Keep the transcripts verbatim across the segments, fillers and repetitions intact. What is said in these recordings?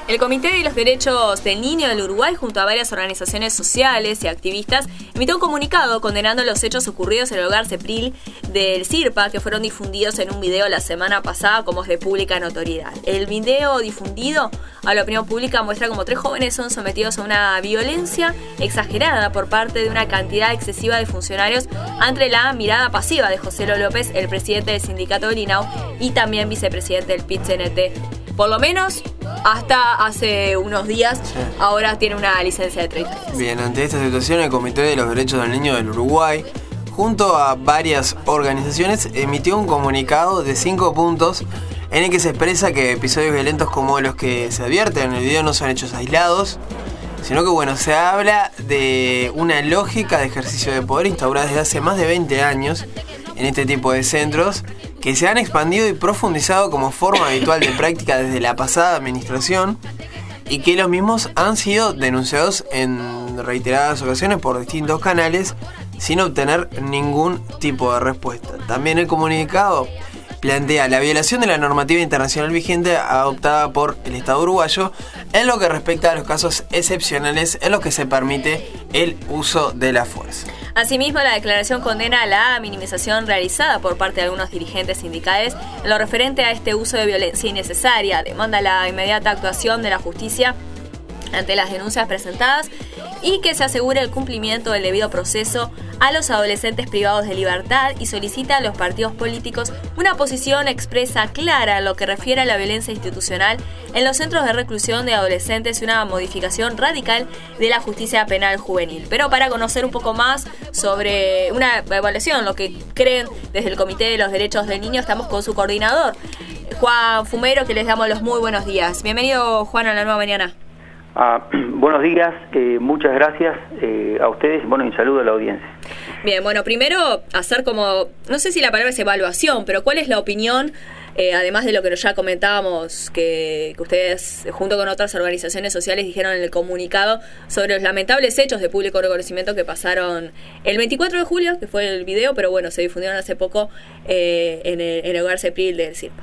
El Comité de los Derechos del Niño del Uruguay, junto a varias organizaciones sociales y activistas, emitió un comunicado condenando los hechos ocurridos en el hogar Cepril del CIRPA, que fueron difundidos en un video la semana pasada como es de pública notoriedad. El video difundido a la opinión pública muestra como tres jóvenes son sometidos a una violencia exagerada por parte de una cantidad excesiva de funcionarios ante la mirada pasiva de José Lo López, el presidente del sindicato del I N A U y también vicepresidente del P I T C N T. Por lo menos hasta hace unos días, sí. Ahora tiene una licencia de treinta días. Bien, ante esta situación, el Comité de los Derechos del Niño del Uruguay, junto a varias organizaciones, emitió un comunicado de cinco puntos en el que se expresa que episodios violentos como los que se advierten en el video no son hechos aislados, sino que bueno, se habla de una lógica de ejercicio de poder instaurada desde hace más de veinte años en este tipo de centros, que se han expandido y profundizado como forma habitual de práctica desde la pasada administración y que los mismos han sido denunciados en reiteradas ocasiones por distintos canales sin obtener ningún tipo de respuesta. También el comunicado plantea la violación de la normativa internacional vigente adoptada por el Estado uruguayo en lo que respecta a los casos excepcionales en los que se permite el uso de la fuerza. Asimismo, la declaración condena la minimización realizada por parte de algunos dirigentes sindicales en lo referente a este uso de violencia innecesaria. Demanda la inmediata actuación de la justicia ante las denuncias presentadas y que se asegure el cumplimiento del debido proceso a los adolescentes privados de libertad y solicita a los partidos políticos una posición expresa clara en lo que refiere a la violencia institucional en los centros de reclusión de adolescentes y una modificación radical de la justicia penal juvenil. Pero para conocer un poco más sobre una evaluación, lo que creen desde el Comité de los Derechos del Niño, estamos con su coordinador, Juan Fumero, que les damos los muy buenos días. Bienvenido, Juan, a La Nueva Mañana. Ah, buenos días, eh, muchas gracias eh, a ustedes, bueno, y un saludo a la audiencia. Bien, bueno, primero hacer como, no sé si la palabra es evaluación, pero ¿cuál es la opinión, eh, además de lo que ya comentábamos, que, que ustedes junto con otras organizaciones sociales dijeron en el comunicado sobre los lamentables hechos de público reconocimiento que pasaron el veinticuatro de julio, que fue el video, pero bueno, se difundieron hace poco eh, en, el, en el hogar Cepril del CIRPA?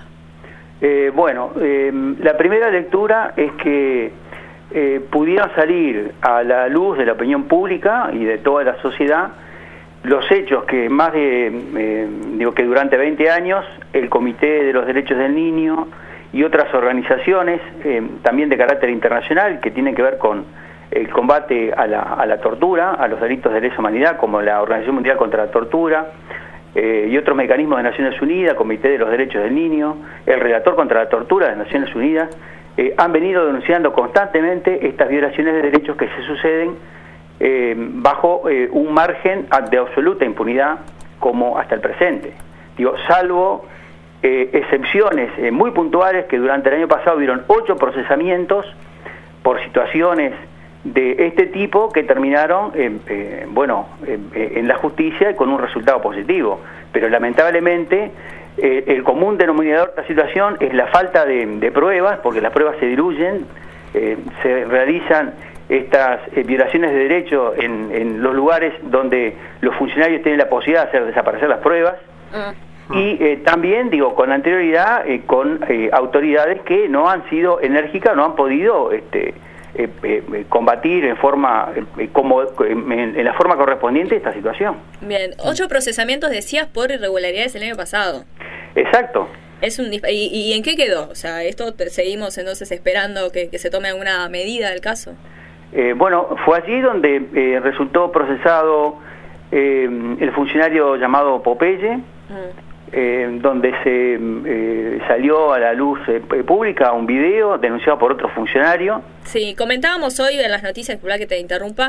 Eh, bueno, eh, la primera lectura es que Eh, pudieron salir a la luz de la opinión pública y de toda la sociedad los hechos que más de, eh, digo que durante veinte años el Comité de los Derechos del Niño y otras organizaciones, eh, también de carácter internacional, que tienen que ver con el combate a la, a la tortura, a los delitos de lesa humanidad, como la Organización Mundial contra la Tortura, eh, y otros mecanismos de Naciones Unidas, Comité de los Derechos del Niño, el Relator contra la Tortura de Naciones Unidas, Eh, han venido denunciando constantemente estas violaciones de derechos que se suceden eh, bajo eh, un margen de absoluta impunidad como hasta el presente. Digo, salvo eh, excepciones eh, muy puntuales que durante el año pasado hubieron ocho procesamientos por situaciones de este tipo que terminaron eh, eh, bueno, eh, en la justicia y con un resultado positivo. Pero lamentablemente Eh, el común denominador de la situación es la falta de, de pruebas, porque las pruebas se diluyen, eh, se realizan estas eh, violaciones de derecho en, en los lugares donde los funcionarios tienen la posibilidad de hacer desaparecer las pruebas, uh-huh. y eh, también, digo, con anterioridad, eh, con eh, autoridades que no han sido enérgicas, no han podido este, eh, eh, combatir en forma eh, como en, en la forma correspondiente esta situación. Bien, ocho procesamientos decías por irregularidades el año pasado. Exacto. Es un ¿Y, y en qué quedó? O sea, ¿esto seguimos entonces esperando que, que se tome alguna medida del caso? Eh, bueno, fue allí donde eh, resultó procesado eh, el funcionario llamado Popeye, uh-huh. eh, donde se eh, salió a la luz eh, pública un video denunciado por otro funcionario. Sí, comentábamos hoy en las noticias, por la que te interrumpa,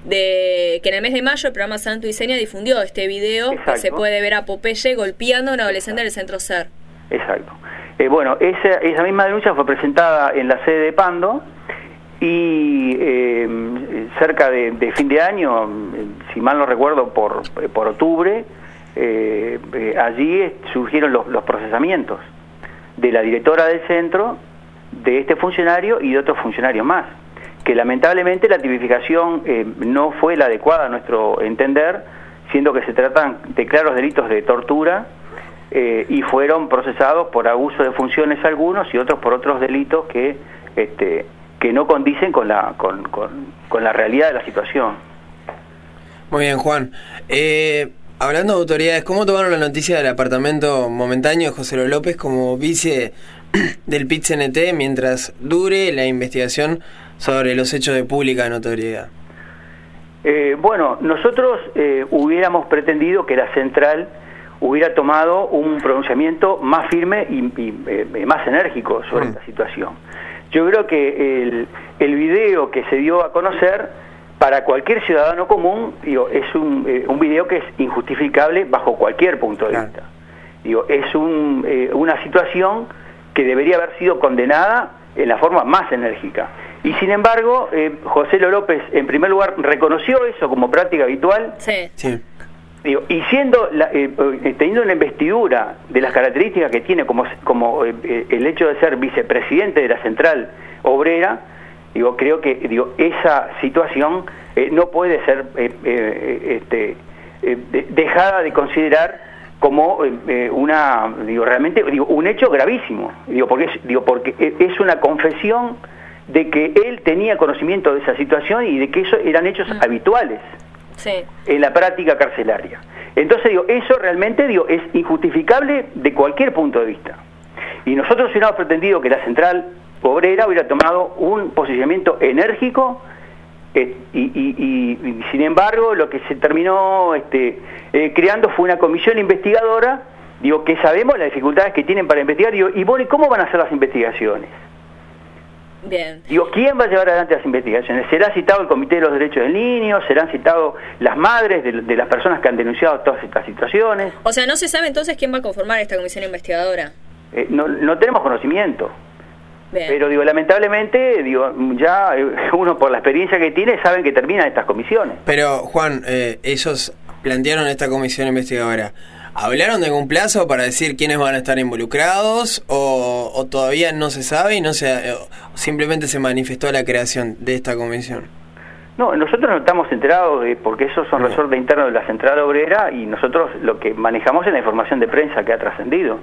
de que en el mes de mayo el programa Santo y Seña difundió este video. Exacto. Que se puede ver a Popeye golpeando a un adolescente del centro C E R. Exacto. Eh, bueno, esa, esa misma denuncia fue presentada en la sede de Pando y eh, cerca de, de fin de año, si mal no recuerdo, por, por octubre, eh, eh, allí surgieron los, los procesamientos de la directora del centro, de este funcionario y de otros funcionarios más, que lamentablemente la tipificación eh, no fue la adecuada a nuestro entender, siendo que se tratan de claros delitos de tortura eh, y fueron procesados por abuso de funciones algunos y otros por otros delitos que este, que no condicen con la, con, con, con la realidad de la situación. Muy bien, Juan. Eh, hablando de autoridades, ¿cómo tomaron la noticia del apartamento momentáneo de José López como vice del P I T C N T mientras dure la investigación sobre los hechos de pública notoriedad? Eh, bueno, nosotros eh, hubiéramos pretendido que la central hubiera tomado un pronunciamiento más firme y, y eh, más enérgico sobre mm. esta situación. Yo creo que el, el video que se dio a conocer para cualquier ciudadano común, digo, es un, eh, un video que es injustificable bajo cualquier punto de claro. vista. Digo, es un, eh, una situación que debería haber sido condenada en la forma más enérgica. Y sin embargo, eh, José López, en primer lugar, reconoció eso como práctica habitual. Sí. Sí. Digo, y siendo la, eh, teniendo una investidura de las características que tiene como, como eh, el hecho de ser vicepresidente de la Central Obrera, digo, creo que digo, esa situación eh, no puede ser eh, eh, este, eh, de, dejada de considerar como eh, una, digo, realmente, digo, un hecho gravísimo, digo, porque es, digo, porque es una confesión de que él tenía conocimiento de esa situación y de que eso eran hechos mm. habituales sí. en la práctica carcelaria. Entonces, digo, eso realmente, digo, es injustificable de cualquier punto de vista. Y nosotros hubiéramos pretendido que la Central Obrera hubiera tomado un posicionamiento enérgico eh, y, y, y, y, sin embargo, lo que se terminó este, eh, creando fue una comisión investigadora, digo, que sabemos las dificultades que tienen para investigar, digo, y bueno, ¿y cómo van a hacer las investigaciones? Bien. Digo, ¿quién va a llevar adelante las investigaciones? ¿Será citado el Comité de los Derechos del Niño? ¿Serán citados las madres de, de las personas que han denunciado todas estas situaciones? O sea, ¿no se sabe entonces quién va a conformar esta comisión investigadora? Eh, no, no tenemos conocimiento. Bien. Pero, digo, lamentablemente, digo, ya uno por la experiencia que tiene saben que terminan estas comisiones. Pero, Juan, eh, ellos plantearon esta comisión investigadora. ¿Hablaron de algún plazo para decir quiénes van a estar involucrados o, o todavía no se sabe y no se eh, simplemente se manifestó la creación de esta comisión? No, nosotros no estamos enterados de, porque esos son resortes internos de la Central Obrera y nosotros lo que manejamos es la información de prensa que ha trascendido.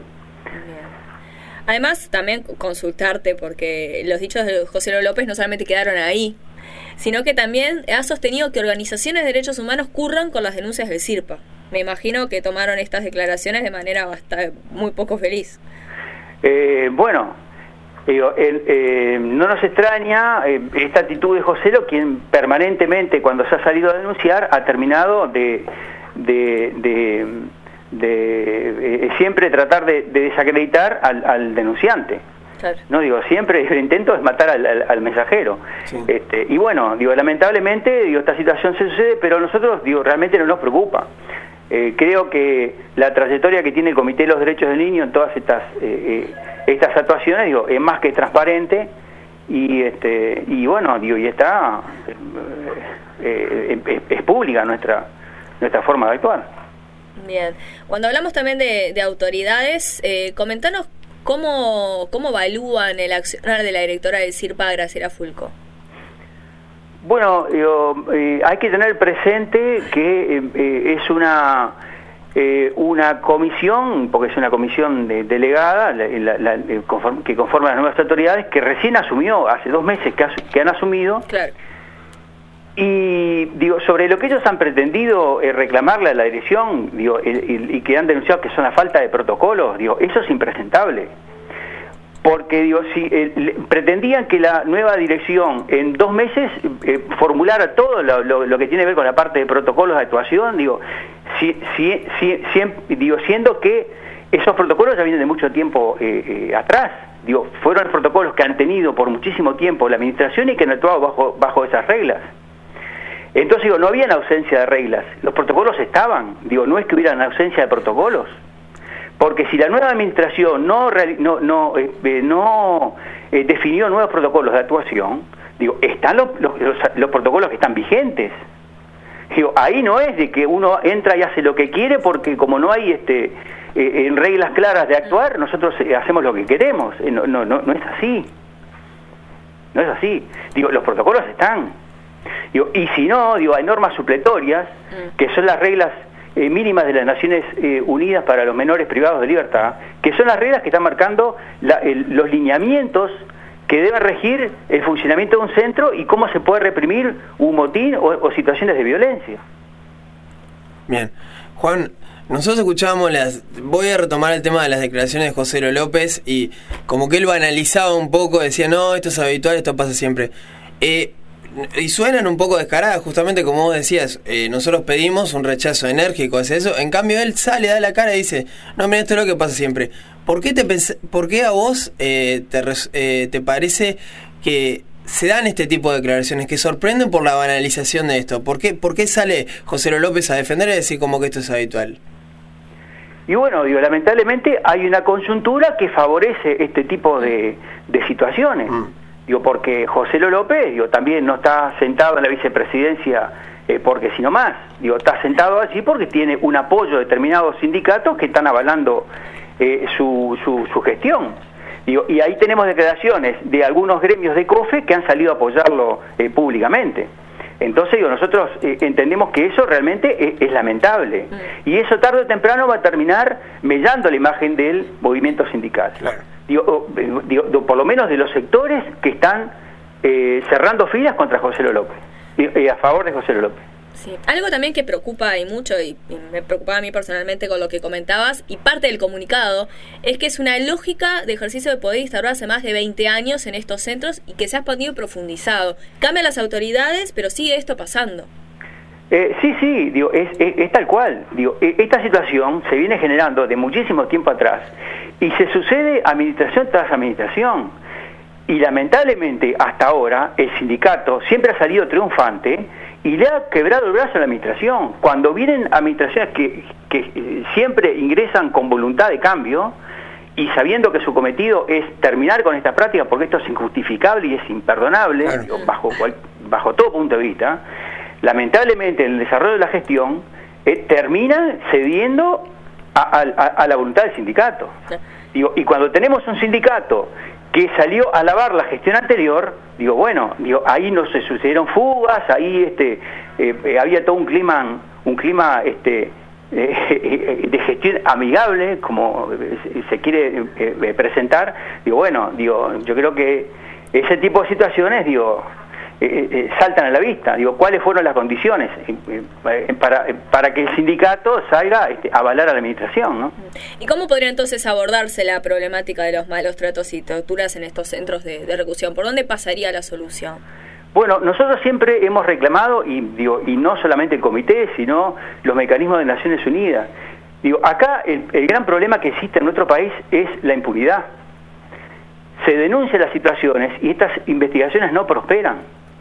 Además, también consultarte, porque los dichos de José López no solamente quedaron ahí, sino que también ha sostenido que organizaciones de derechos humanos curran con las denuncias del CIRPA. Me imagino que tomaron estas declaraciones de manera bastante, muy poco feliz. Eh, bueno, digo, el, eh, no nos extraña eh, esta actitud de José López, quien permanentemente, cuando se ha salido a denunciar, ha terminado de... de, de de eh, siempre tratar de, de desacreditar al, al denunciante. Claro. No digo, siempre el intento es matar al, al, al mensajero. Sí. Este, y bueno, digo, lamentablemente, digo, esta situación se sucede, pero a nosotros, digo, realmente no nos preocupa. Eh, creo que la trayectoria que tiene el Comité de los Derechos del Niño en todas estas eh, eh, estas actuaciones, digo, es más que transparente y este y bueno, digo, y está eh, eh, es, es pública nuestra nuestra forma de actuar. Bien. Cuando hablamos también de, de autoridades, eh, comentanos cómo, cómo evalúan el accionar de la directora del CIRPA, Graciela Fulco. Bueno, digo, eh, hay que tener presente que eh, eh, es una eh, una comisión, porque es una comisión de, delegada la, la, la, conform, que conforma las nuevas autoridades, que recién asumió, hace dos meses que, has, que han asumido. Claro. Y digo, sobre lo que ellos han pretendido eh, reclamarle a la dirección, digo, el, el, y que han denunciado que son la falta de protocolos, digo, eso es impresentable. Porque digo, si eh, le, pretendían que la nueva dirección en dos meses eh, formulara todo lo, lo, lo que tiene que ver con la parte de protocolos de actuación, digo, si, si, si, si, digo siendo que esos protocolos ya vienen de mucho tiempo eh, eh, atrás. Digo, fueron protocolos que han tenido por muchísimo tiempo la administración y que han actuado bajo, bajo esas reglas. Entonces, digo, no había una ausencia de reglas, los protocolos estaban, digo, no es que hubiera una ausencia de protocolos, porque si la nueva administración no no no, eh, no eh, definió nuevos protocolos de actuación, digo, están los, los, los, los protocolos que están vigentes. Digo, ahí no es de que uno entra y hace lo que quiere, porque como no hay este eh, en reglas claras de actuar, nosotros eh, hacemos lo que queremos, eh, no, no, no, no es así, no es así, digo, los protocolos están. Digo, y si no, digo, hay normas supletorias, que son las reglas eh, mínimas de las Naciones eh, Unidas para los menores privados de libertad, que son las reglas que están marcando la, el, los lineamientos que deben regir el funcionamiento de un centro y cómo se puede reprimir un motín o, o situaciones de violencia. Bien. Juan, nosotros escuchábamos las... Voy a retomar el tema de las declaraciones de José López y como que él lo analizaba un poco, decía, no, esto es habitual, esto pasa siempre. Eh, y suenan un poco descaradas, justamente como vos decías, eh, nosotros pedimos un rechazo enérgico hacia eso, en cambio él sale, da la cara y dice, no, mira, esto es lo que pasa siempre. ¿Por qué, te pens- por qué a vos eh, te, res- eh, te parece que se dan este tipo de declaraciones que sorprenden por la banalización de esto? ¿Por qué, por qué sale José López a defender y decir como que esto es habitual? Y bueno, digo, lamentablemente hay una coyuntura que favorece este tipo de, de situaciones. Mm. Digo, porque José López, digo, también no está sentado en la vicepresidencia eh, porque si no más. Digo, está sentado allí porque tiene un apoyo de determinados sindicatos que están avalando eh, su, su, su gestión. Digo, y ahí tenemos declaraciones de algunos gremios de COFE que han salido a apoyarlo eh, públicamente. Entonces, digo, nosotros eh, entendemos que eso realmente es, es lamentable. Mm. Y eso tarde o temprano va a terminar mellando la imagen del movimiento sindical. Claro. Digo, digo, digo, por lo menos de los sectores que están eh, cerrando filas contra José López, y, y a favor de José López. Sí. Algo también que preocupa y mucho, y, y me preocupaba a mí personalmente con lo que comentabas, y parte del comunicado, es que es una lógica de ejercicio de poder instaurado hace más de veinte años en estos centros y que se ha expandido y profundizado. Cambian las autoridades, pero sigue esto pasando. Eh, sí, sí, digo, es, es, es tal cual. Digo, esta situación se viene generando de muchísimo tiempo atrás y se sucede administración tras administración. Y lamentablemente hasta ahora el sindicato siempre ha salido triunfante y le ha quebrado el brazo a la administración. Cuando vienen administraciones que, que siempre ingresan con voluntad de cambio y sabiendo que su cometido es terminar con esta práctica porque esto es injustificable y es imperdonable, claro, digo, bajo, cual, bajo todo punto de vista, lamentablemente en el desarrollo de la gestión eh, termina cediendo a, a, a la voluntad del sindicato. Digo, y cuando tenemos un sindicato que salió a alabar la gestión anterior, digo, bueno, digo, ahí no se sucedieron fugas, ahí este eh, eh, había todo un clima, un clima este eh, de gestión amigable, como se quiere eh, presentar. Digo, bueno, digo, yo creo que ese tipo de situaciones, digo, eh, eh, saltan a la vista. Digo, ¿cuáles fueron las condiciones eh, eh, para, eh, para que el sindicato salga este, a avalar a la administración, ¿no? ¿Y cómo podría entonces abordarse la problemática de los malos tratos y torturas en estos centros de, de reclusión? ¿Por dónde pasaría la solución? Bueno, nosotros siempre hemos reclamado, y digo, y no solamente el comité, sino los mecanismos de Naciones Unidas. Digo, acá el, el gran problema que existe en nuestro país es la impunidad. Se denuncian las situaciones y estas investigaciones no prosperan.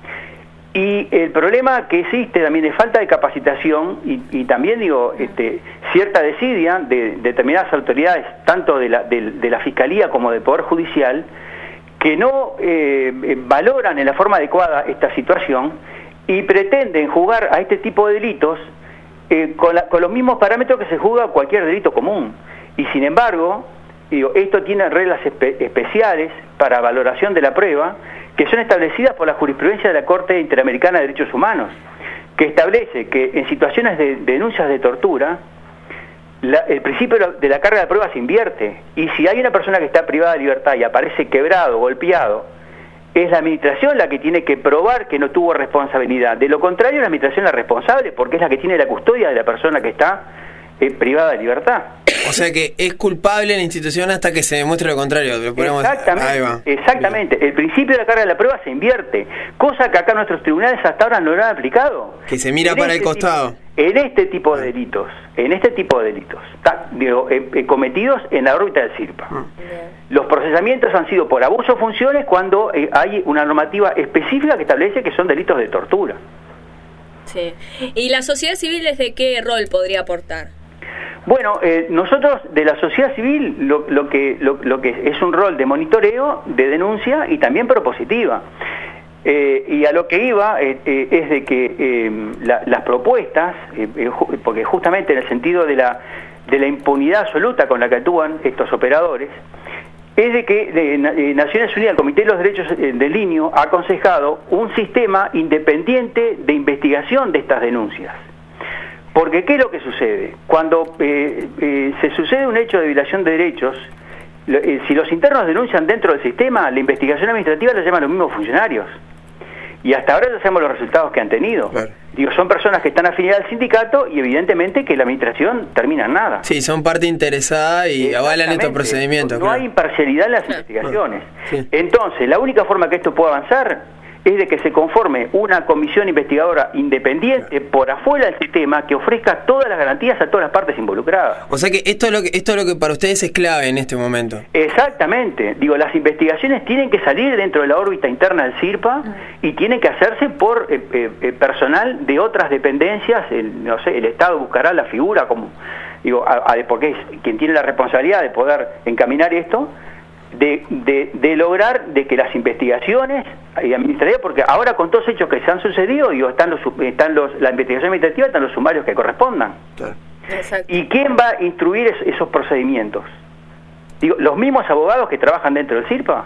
Y el problema que existe también es falta de capacitación y, y también, digo, este, cierta desidia de, de determinadas autoridades, tanto de la, de, de la Fiscalía como del Poder Judicial, que no eh, valoran en la forma adecuada esta situación y pretenden juzgar a este tipo de delitos eh, con, la, con los mismos parámetros que se juzga cualquier delito común. Y sin embargo, digo, esto tiene reglas espe- especiales para valoración de la prueba, que son establecidas por la jurisprudencia de la Corte Interamericana de Derechos Humanos, que establece que en situaciones de, de denuncias de tortura, la, el principio de la carga de prueba se invierte, y si hay una persona que está privada de libertad y aparece quebrado, golpeado, es la administración la que tiene que probar que no tuvo responsabilidad. De lo contrario, la administración es la responsable, porque es la que tiene la custodia de la persona que está eh, privada de libertad. O sea que es culpable la institución hasta que se demuestre lo contrario. Lo ponemos... Exactamente, Ahí va. exactamente. Bien. El principio de la carga de la prueba se invierte, cosa que acá nuestros tribunales hasta ahora no lo han aplicado. Que se mira en para este el costado. Tipo, en este tipo de delitos, en este tipo de delitos, ta, digo, eh, eh, cometidos en la órbita del CIRPA. Mm. Los procesamientos han sido por abuso de funciones cuando eh, hay una normativa específica que establece que son delitos de tortura. Sí. ¿Y la sociedad civil desde qué rol podría aportar? Bueno, eh, nosotros de la sociedad civil lo, lo, que, lo, lo que es un rol de monitoreo, de denuncia y también propositiva. Eh, y a lo que iba eh, eh, es de que eh, la, las propuestas, eh, eh, porque justamente en el sentido de la, de la impunidad absoluta con la que actúan estos operadores, es de que de, de Naciones Unidas, el Comité de los Derechos del Niño, ha aconsejado un sistema independiente de investigación de estas denuncias. Porque ¿qué es lo que sucede? Cuando eh, eh, se sucede un hecho de violación de derechos, si los internos denuncian dentro del sistema, la investigación administrativa la llaman los mismos funcionarios. Y hasta ahora ya sabemos los resultados que han tenido. Claro. Digo, son personas que están afiliadas al sindicato y evidentemente que la administración termina en nada. Sí, son parte interesada y avalan estos procedimientos. No claro. hay imparcialidad en las claro. investigaciones. Sí. Entonces, la única forma que esto pueda avanzar es de que se conforme una comisión investigadora independiente claro. por afuera del sistema que ofrezca todas las garantías a todas las partes involucradas. O sea que esto es lo que esto es lo que para ustedes es clave en este momento. Exactamente. Digo, las investigaciones tienen que salir dentro de la órbita interna del CIRPA uh-huh. y tienen que hacerse por eh, eh, personal de otras dependencias. El, no sé, el Estado buscará la figura como digo, a, a, porque es quien tiene la responsabilidad de poder encaminar esto. De, de, de lograr de que las investigaciones administrativas, porque ahora con todos los hechos que se han sucedido, digo, están los, están los, la investigación administrativa, están los sumarios que correspondan. Claro. ¿Y quién va a instruir es, esos procedimientos? Digo, los mismos abogados que trabajan dentro del CIRPA.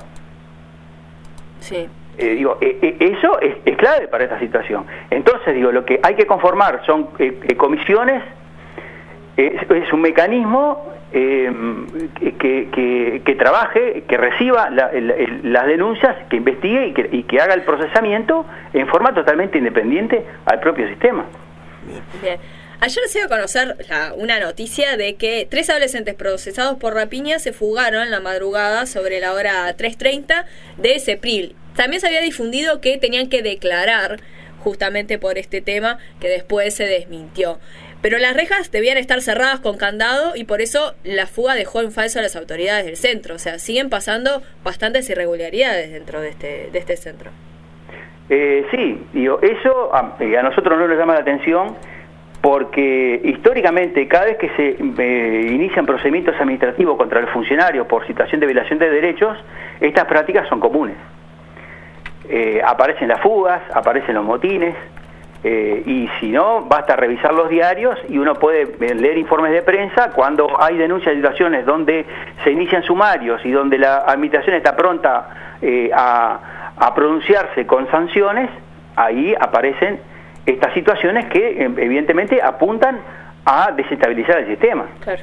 Sí. Eh, digo, eh, eh, eso es, es clave para esta situación. Entonces, digo, lo que hay que conformar son eh, eh, comisiones, eh, es un mecanismo Eh, que, que, que trabaje, que reciba la, el, el, las denuncias, que investigue y que, y que haga el procesamiento en forma totalmente independiente al propio sistema. Bien. Ayer se dio a conocer la, una noticia de que tres adolescentes procesados por rapiña se fugaron en la madrugada sobre la hora tres treinta de Cepril. También se había difundido que tenían que declarar justamente por este tema, que después se desmintió. Pero las rejas debían estar cerradas con candado y por eso la fuga dejó en falso a las autoridades del centro. O sea, siguen pasando bastantes irregularidades dentro de este, de este centro. Eh, sí, digo, eso a, a nosotros no nos llama la atención porque históricamente cada vez que se eh, inician procedimientos administrativos contra el funcionario por situación de violación de derechos, estas prácticas son comunes. Eh, aparecen las fugas, aparecen los motines. Eh, y si no, basta revisar los diarios y uno puede leer informes de prensa cuando hay denuncias de situaciones donde se inician sumarios y donde la administración está pronta eh, a, a pronunciarse con sanciones, ahí aparecen estas situaciones que eh, evidentemente apuntan a desestabilizar el sistema. Claro.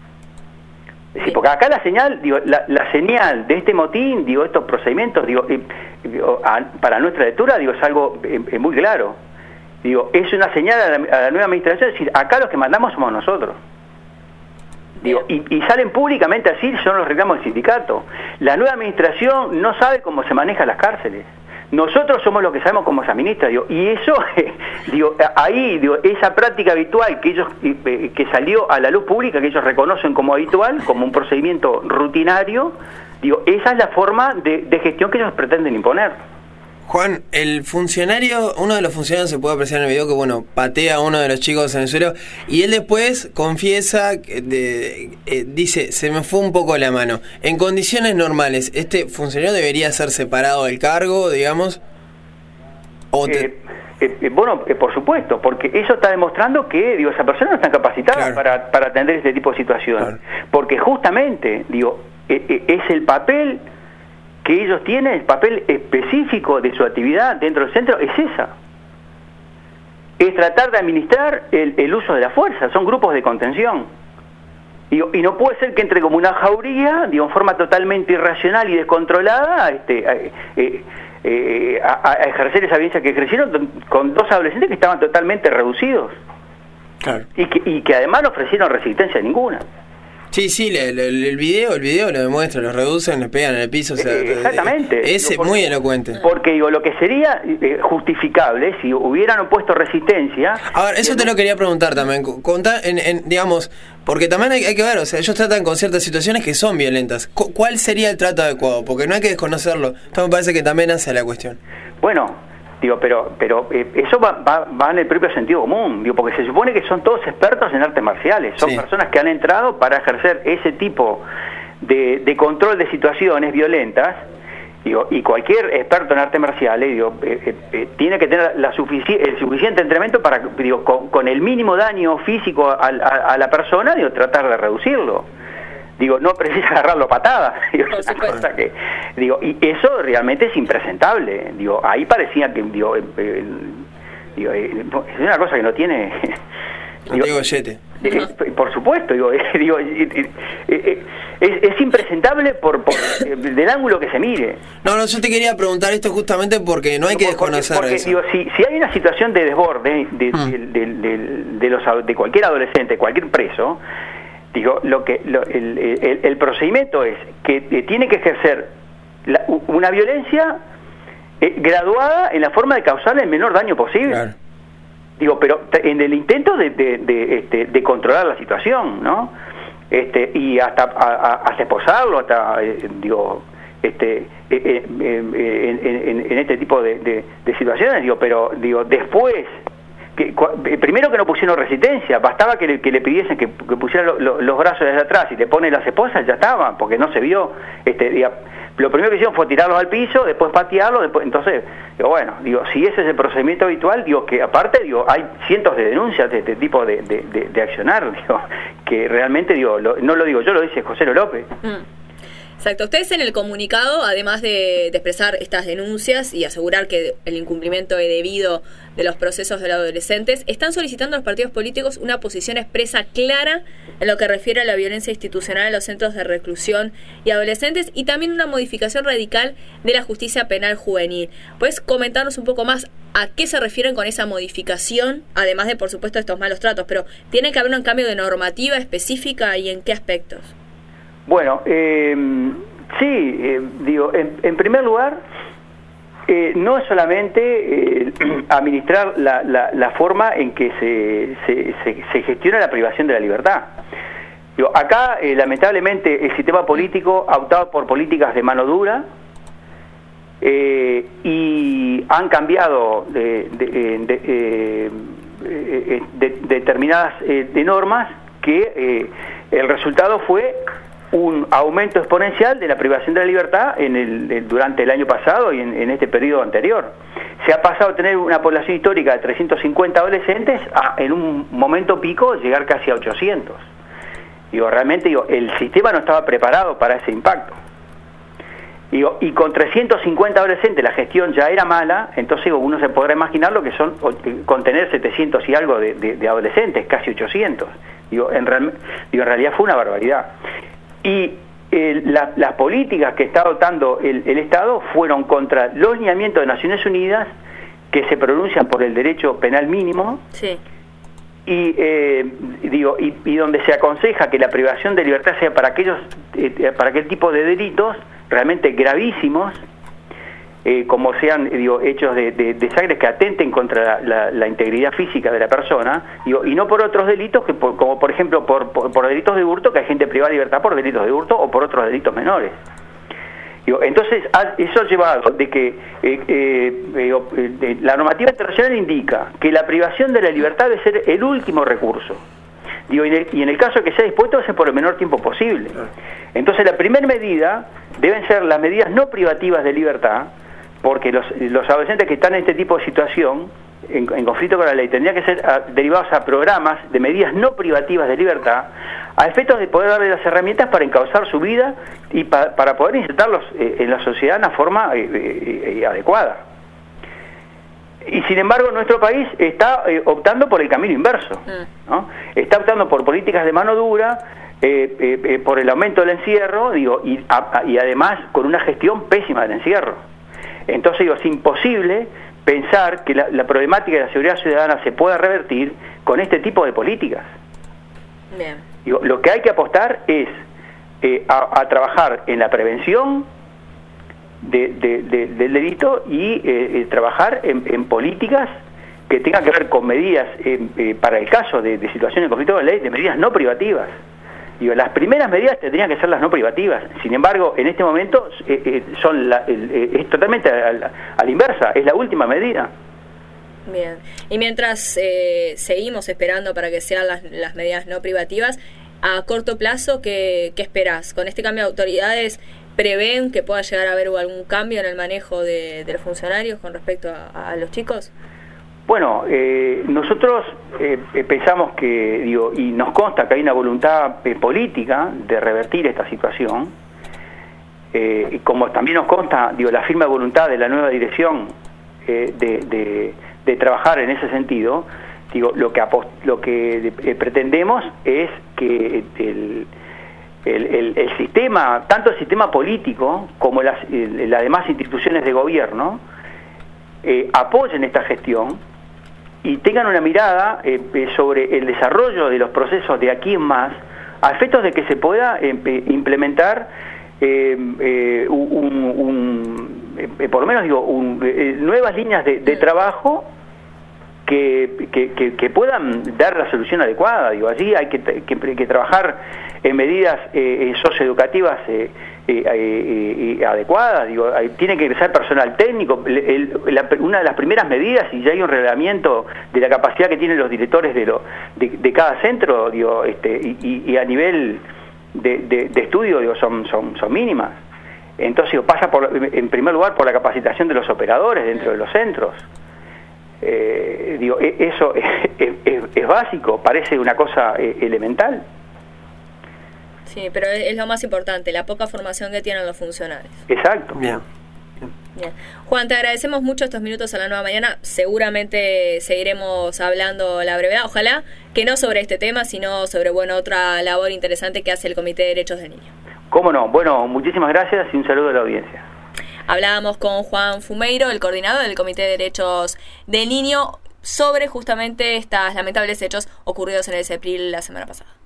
Sí, porque acá la señal, digo, la, la señal de este motín, digo, estos procedimientos, digo, eh, digo a, para nuestra lectura, digo, es algo eh, muy claro. Digo, es una señal a la, a la nueva administración, es decir, acá los que mandamos somos nosotros. Digo, y, y salen públicamente así, son los reclamos del sindicato. La nueva administración no sabe cómo se manejan las cárceles. Nosotros somos los que sabemos cómo se administra, digo, y eso, digo, ahí, digo, esa práctica habitual que ellos, que salió a la luz pública, que ellos reconocen como habitual, como un procedimiento rutinario, digo, esa es la forma de, de gestión que ellos pretenden imponer. Juan, el funcionario, uno de los funcionarios se puede apreciar en el video que, bueno, patea a uno de los chicos en el suelo y él después confiesa, de, eh, dice, se me fue un poco la mano. En condiciones normales, ¿este funcionario debería ser separado del cargo, digamos? ¿O te... eh, eh, bueno, eh, por supuesto, porque eso está demostrando que, digo, esa persona no está capacitada claro. para, para atender este tipo de situaciones. Claro. Porque justamente, digo, eh, eh, es el papel que ellos tienen, el papel específico de su actividad dentro del centro es esa. Es tratar de administrar el, el uso de la fuerza, son grupos de contención. Y, y no puede ser que entre como una jauría, digo, en forma totalmente irracional y descontrolada, este, eh, eh, eh, a, a ejercer esa violencia que ejercieron con dos adolescentes que estaban totalmente reducidos. Claro. Y que, y que además no ofrecieron resistencia ninguna. Sí, sí, el, el, el video el video lo demuestra, los reducen, les pegan en el piso. O sea, eh, exactamente. Es digo, muy porque, elocuente. Porque digo, lo que sería eh, justificable si hubieran opuesto resistencia... A ver, eso te no... lo quería preguntar también. Contar, en, en, digamos, porque también hay, hay que ver, o sea, ellos tratan con ciertas situaciones que son violentas. ¿Cuál sería el trato adecuado? Porque no hay que desconocerlo. Esto me parece que también hace la cuestión. Bueno... Digo, pero pero eh, eso va, va, va en el propio sentido común, digo, porque se supone que son todos expertos en artes marciales, son sí. personas que han entrado para ejercer ese tipo de, de control de situaciones violentas, digo, y cualquier experto en artes marciales, digo, eh, eh, tiene que tener la sufici- el suficiente entrenamiento para, digo, con, con el mínimo daño físico a, a, a la persona, digo, tratar de reducirlo. Digo, no precisa agarrarlo a patadas. Digo, cosa que, digo, y eso realmente es impresentable. Digo, ahí parecía que, digo, eh, eh, digo eh, es una cosa que no tiene, Diego Goyete. Eh, por supuesto, digo, eh, digo eh, eh, eh, es, es impresentable por, por eh, del ángulo que se mire. No, no, yo te quería preguntar esto justamente porque no hay que desconocer porque, porque, eso. Digo, si, si hay una situación de desborde de, mm. de, de, de, de, los, de cualquier adolescente, cualquier preso, digo, lo que lo, el, el, el procedimiento es que eh, tiene que ejercer la, una violencia eh, graduada en la forma de causarle el menor daño posible. Claro. Digo, pero en el intento de, de, de, este, de controlar la situación, ¿no? Este, y hasta a, a, hasta esposarlo, hasta, eh, digo, este, eh, eh, eh, en, en, en este tipo de, de, de situaciones, digo, pero, digo, después, que, cu, primero que no pusieron resistencia, bastaba que le, que le pidiesen que, que pusieran lo, lo, los brazos desde atrás y te pone las esposas, ya estaban, porque no se vio, este, digo, lo primero que hicieron fue tirarlos al piso, después patearlos, después, entonces, digo, bueno, digo, si ese es el procedimiento habitual, digo, que aparte, digo, hay cientos de denuncias de este tipo de, de, de, de accionar, digo, que realmente, digo, lo, no lo digo yo, lo dice José López. Mm. Exacto. Ustedes en el comunicado, además de, de expresar estas denuncias y asegurar que el incumplimiento es debido de los procesos de los adolescentes, están solicitando a los partidos políticos una posición expresa clara en lo que refiere a la violencia institucional en los centros de reclusión y adolescentes y también una modificación radical de la justicia penal juvenil. ¿Puedes comentarnos un poco más a qué se refieren con esa modificación, además de, por supuesto, estos malos tratos? Pero ¿tiene que haber un cambio de normativa específica y en qué aspectos? Bueno, eh, sí, eh, digo, en, en primer lugar, eh, no es solamente eh, administrar la, la, la forma en que se, se, se, se gestiona la privación de la libertad. Digo, acá, eh, lamentablemente, el sistema político ha optado por políticas de mano dura eh, y han cambiado de, de, de, de, eh, de, de determinadas eh, de normas que eh, el resultado fue un aumento exponencial de la privación de la libertad en el, el, durante el año pasado y en, en este periodo anterior. Se ha pasado a tener una población histórica de trescientos cincuenta adolescentes a, en un momento pico, llegar casi a ochocientos. Digo, realmente digo, el sistema no estaba preparado para ese impacto. Digo, y con trescientos cincuenta adolescentes la gestión ya era mala, entonces digo, uno se podrá imaginar lo que son contener setecientos y algo de, de, de adolescentes, casi ochocientos. Digo en, real, digo, en realidad fue una barbaridad. Y eh, la, las políticas que está adoptando el, el Estado fueron contra los lineamientos de Naciones Unidas que se pronuncian por el derecho penal mínimo. Sí. Y eh, digo y, y donde se aconseja que la privación de libertad sea para aquellos eh, para aquel tipo de delitos realmente gravísimos, eh, como sean digo hechos de, de, de sangre que atenten contra la, la, la integridad física de la persona, digo, y no por otros delitos que por, como por ejemplo por, por, por delitos de hurto, que hay gente privada de libertad por delitos de hurto o por otros delitos menores. Digo, entonces eso ha llevado de que eh, eh, eh, la normativa internacional indica que la privación de la libertad debe ser el último recurso. Digo, y, en el, y en el caso de que sea dispuesto debe ser por el menor tiempo posible. Entonces la primera medida deben ser las medidas no privativas de libertad, porque los, los adolescentes que están en este tipo de situación, en, en conflicto con la ley, tendrían que ser a, derivados a programas de medidas no privativas de libertad, a efectos de poder darle las herramientas para encauzar su vida y pa, para poder insertarlos eh, en la sociedad de una forma eh, eh, eh, adecuada. Y sin embargo nuestro país está eh, optando por el camino inverso, ¿no? Está optando por políticas de mano dura, eh, eh, eh, por el aumento del encierro, digo, y, a, a, y además con una gestión pésima del encierro. Entonces digo, es imposible pensar que la, la problemática de la seguridad ciudadana se pueda revertir con este tipo de políticas. Bien. Digo, lo que hay que apostar es eh, a, a trabajar en la prevención de, de, de, del delito y eh, eh, trabajar en, en políticas que tengan que ver con medidas, eh, eh, para el caso de, de situaciones de conflicto de ley, de medidas no privativas. Digo, las primeras medidas tendrían que ser las no privativas. Sin embargo, en este momento eh, eh, son la, el, eh, es totalmente a la, a la inversa, es la última medida. Bien. Y mientras eh, seguimos esperando para que sean las, las medidas no privativas, a corto plazo, ¿qué, qué esperás? ¿Con este cambio de autoridades prevén que pueda llegar a haber algún cambio en el manejo de, de los funcionarios con respecto a, a los chicos? Bueno, eh, nosotros eh, pensamos que, digo, y nos consta que hay una voluntad eh, política de revertir esta situación, eh, y como también nos consta, digo, la firme voluntad de la nueva dirección eh, de, de, de trabajar en ese sentido, digo, lo que lo que eh, pretendemos es que el, el, el, el sistema, tanto el sistema político como las, el, las demás instituciones de gobierno, eh, apoyen esta gestión y tengan una mirada eh, sobre el desarrollo de los procesos de aquí en más, a efectos de que se pueda eh, implementar eh, eh, un, un eh, por lo menos digo un, eh, nuevas líneas de, de trabajo que, que, que, que puedan dar la solución adecuada. Digo, allí hay que, que, que trabajar en medidas eh, socioeducativas eh, eh, eh, eh, adecuadas. Digo, hay, tiene que ingresar personal técnico. El, el, la, una de las primeras medidas, y ya hay un reglamento de la capacidad que tienen los directores de, lo, de, de cada centro, digo, este, y, y a nivel de, de, de estudio, digo, son, son, son mínimas. Entonces digo, pasa por, en primer lugar por la capacitación de los operadores dentro de los centros. Eh, digo, eso es, es, es básico, parece una cosa elemental. Sí, pero es lo más importante, la poca formación que tienen los funcionarios. Exacto. Bien. Bien. Juan, te agradecemos mucho estos minutos a la nueva mañana. Seguramente seguiremos hablando a la brevedad. Ojalá que no sobre este tema, sino sobre bueno otra labor interesante que hace el Comité de Derechos del Niño. ¿Cómo no? Bueno, muchísimas gracias y un saludo a la audiencia. Hablábamos con Juan Fumeiro, el coordinador del Comité de Derechos del Niño, sobre justamente estos lamentables hechos ocurridos en el CEPRIL la semana pasada.